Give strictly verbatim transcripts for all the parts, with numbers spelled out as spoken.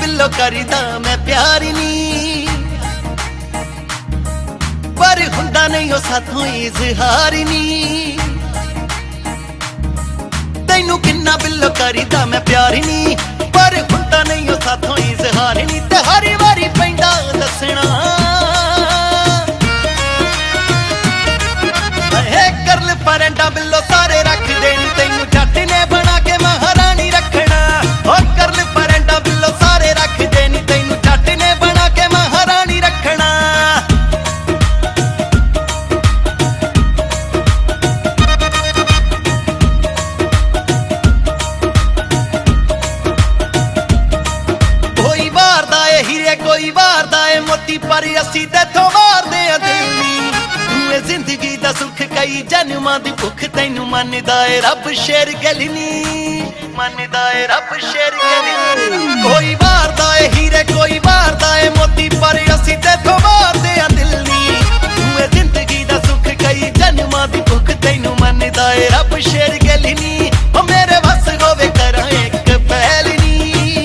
बिल्लो करदा मैं प्यार नी, पर हुंदा नहीं ओ साथों इजहार नी। तैनू किन्ना बिल्लो करदा मैं प्यार नी, पर हुंदा नहीं ओ साथों इजहार नी। ते हर वारी पैंदा दसना करल फरेंडा बिल्लो सारे रख देनी, तैनू जट ने बना के महारानी रखना। ओ करल फरेंडा बिल्लो सारे रख देनी, तैनू जट ने बना के महारानी रखना। कोई वारदा है हीरे कोई वारदा है मोती, पर असी तेथों वारदे आ दिल नी। जिंदगी दा सुख कई जन्मां दी भुख, तैनू मनदा है रब शेर गलनी, मनदा है रब शेर गलनी। कोई वारदा है हीरे कोई वारदा है मोती, पर असी तेथों वारदे आ दिल नी। जिंदगी दा सुख कई जन्मां दी भुख, तैनू मनदा है रब शेर गलनी। ओ मेरे बस होवे करां एक पहल नी,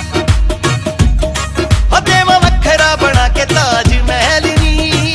ओ देवां वखरा बना के ताज महल नी।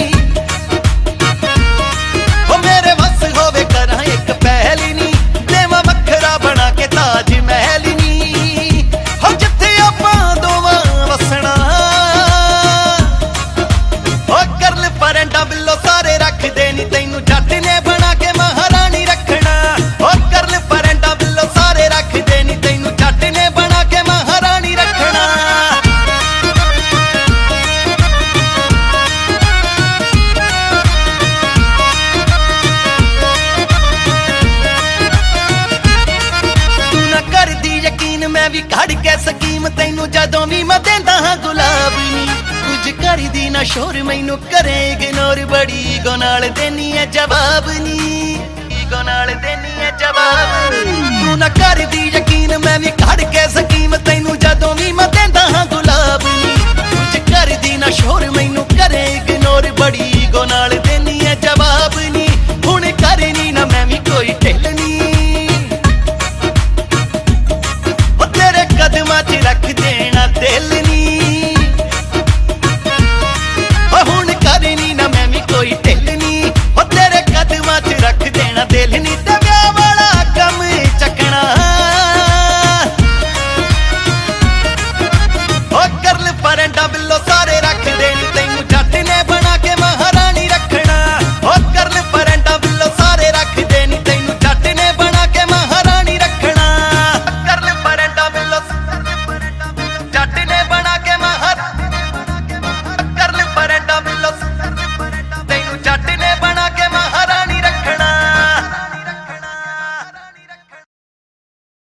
मैं भी कड़ के स्कीम तैनू जदों भी मैं देंदा हां गुलाब नी। कुछ करी दी ना शोर मैनू करे इग्नोर, बड़ी ईगो नाल देनी है जवाब नी, ईगो नाल देनी है जवाब। तू ना कर दी